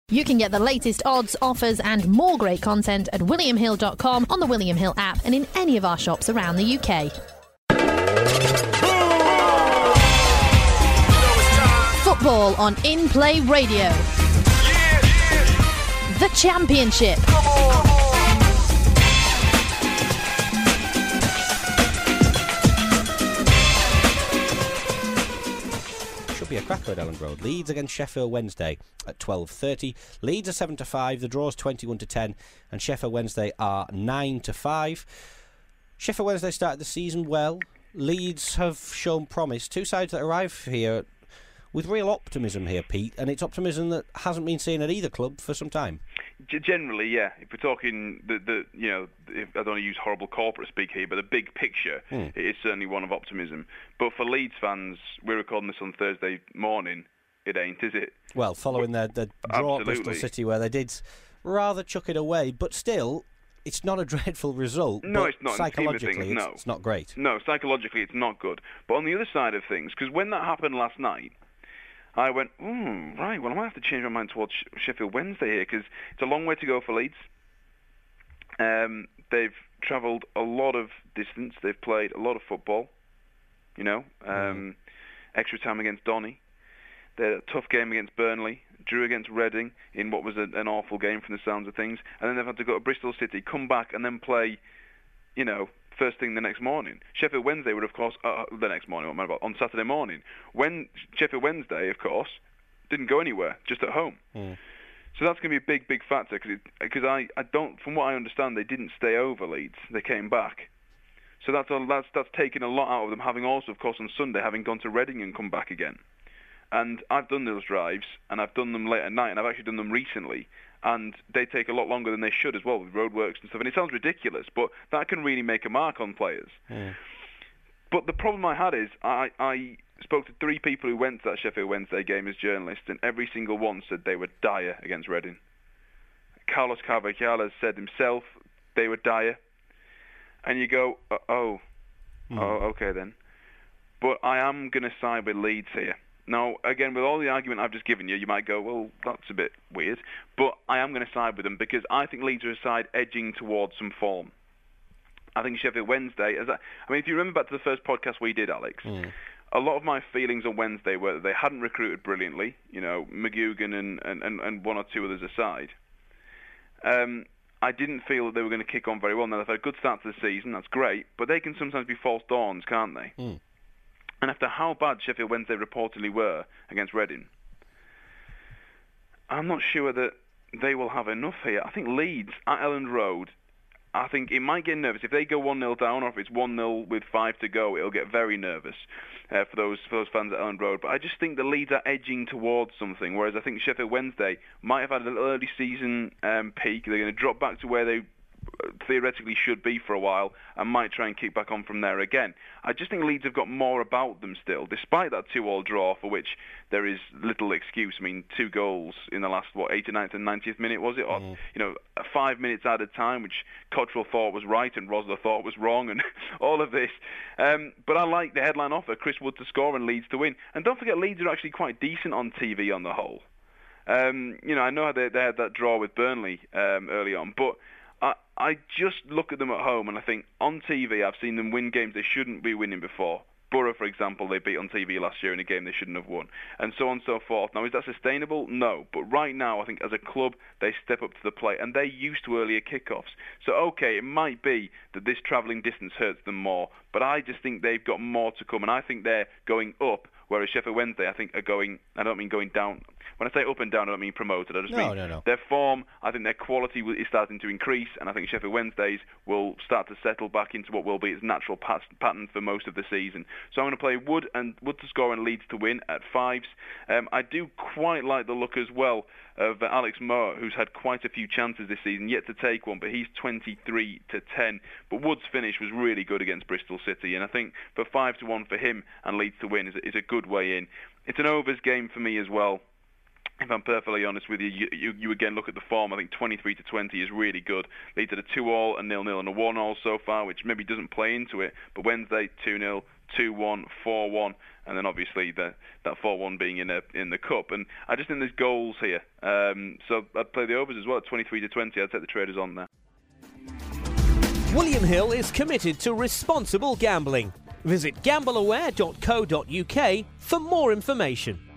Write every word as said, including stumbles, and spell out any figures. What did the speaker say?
You can get the latest odds, offers and more great content at william hill dot com, on the William Hill app and in any of our shops around the U K. Football on In Play Radio. The Championship. Be a cracker at Elland Road. Leeds against Sheffield Wednesday at twelve thirty. Leeds are seven to five, the draw's twenty-one to ten, and Sheffield Wednesday are nine to five. Sheffield Wednesday started the season well. Leeds have shown promise. Two sides that arrive here with real optimism here, Pete, and it's optimism that hasn't been seen at either club for some time. Generally, yeah. If we're talking the, the you know, if, I don't want to use horrible corporate speak here, but the big picture, mm. it is certainly one of optimism. But for Leeds fans, we're recording this on Thursday morning. It ain't, is it? Well, following their the draw at Bristol City, where they did rather chuck it away, but still, it's not a dreadful result. No, it's not. Psychologically, things, no. it's, it's not great. No, psychologically, it's not good. But on the other side of things, because when that happened last night, I went, hmm, right, well, I might have to change my mind towards Sheffield Wednesday here, because it's a long way to go for Leeds. Um, they've travelled a lot of distance. They've played a lot of football, you know, um, mm. extra time against Donny. They had a tough game against Burnley, drew against Reading in what was a, an awful game from the sounds of things, and then they've had to go to Bristol City, come back, and then play, you know, first thing the next morning. Sheffield Wednesday would, of course, uh, the next morning, what am I about? On Saturday morning. When Sheffield Wednesday, of course, didn't go anywhere, just at home. Mm. So that's going to be a big, big factor, because I, I don't, from what I understand, they didn't stay over Leeds. They came back. So that's, a, that's, that's taken a lot out of them, having also, of course, on Sunday, having gone to Reading and come back again. And I've done those drives, and I've done them late at night, and I've actually done them recently. And they take a lot longer than they should as well, with roadworks and stuff. And it sounds ridiculous, but that can really make a mark on players. Mm. But the problem I had is I, I spoke to three people who went to that Sheffield Wednesday game as journalists, and every single one said they were dire against Reading. Carlos Carvajal has said himself they were dire. And you go, uh, oh, mm. oh, okay then. But I am going to side with Leeds here. Now, again, with all the argument I've just given you, you might go, well, that's a bit weird. But I am going to side with them because I think Leeds are a side edging towards some form. I think Sheffield Wednesday, as I, I mean, if you remember back to the first podcast we did, Alex, mm. a lot of my feelings on Wednesday were that they hadn't recruited brilliantly, you know, McGugan and, and, and one or two others aside. Um, I didn't feel that they were going to kick on very well. Now, they've had a good start to the season, that's great, but they can sometimes be false dawns, can't they? Mm. And after how bad Sheffield Wednesday reportedly were against Reading, I'm not sure that they will have enough here. I think Leeds at Elland Road, I think it might get nervous. If they go one nil down or if it's one nil with five to go, it'll get very nervous uh, for those for those fans at Elland Road. But I just think the Leeds are edging towards something, whereas I think Sheffield Wednesday might have had an early season um, peak. They're going to drop back to where they theoretically should be for a while and might try and kick back on from there again. I just think Leeds have got more about them still, despite that two-all draw for which there is little excuse. I mean, two goals in the last, what, eighty-ninth and ninetieth minute, was it? Mm. Or, you know, five minutes at a time, which Cottrell thought was right and Rosler thought was wrong, and all of this. Um, but I like the headline offer, Chris Wood to score and Leeds to win. And don't forget, Leeds are actually quite decent on T V on the whole. Um, you know, I know they, they had that draw with Burnley um, early on, but I, I just look at them at home and I think on T V I've seen them win games they shouldn't be winning before. Borough, for example, they beat on T V last year in a game they shouldn't have won, and so on and so forth. Now, is that sustainable? No. But right now, I think as a club, they step up to the plate, and they're used to earlier kickoffs. So, okay, it might be that this travelling distance hurts them more, but I just think they've got more to come, and I think they're going up, whereas Sheffield Wednesday, I think, are going, I don't mean going down. When I say up and down, I don't mean promoted. I just no, mean no, no. their form, I think their quality is starting to increase, and I think Sheffield Wednesdays will start to settle back into what will be its natural pat- pattern for most of the season. So I'm going to play Wood and Wood to score and Leeds to win at fives. Um, I do quite like the look as well of uh, Alex Moore, who's had quite a few chances this season, yet to take one, but he's twenty-three to ten. But Wood's finish was really good against Bristol City, and I think for five to one for him and Leeds to win is a, is a good way in. It's an overs game for me as well. if I'm perfectly honest with you, you, you, you again look at the form. I think twenty-three to twenty is really good. Leads at a two all, a nil nil, and a one all so far, which maybe doesn't play into it. But Wednesday, two nil, two one, four one, and then obviously the, that four one being in a, in the cup. And I just think there's goals here. Um, so I'd play the overs as well at twenty-three to twenty. I'd take the traders on there. William Hill is committed to responsible gambling. Visit gamble aware dot co dot uk for more information.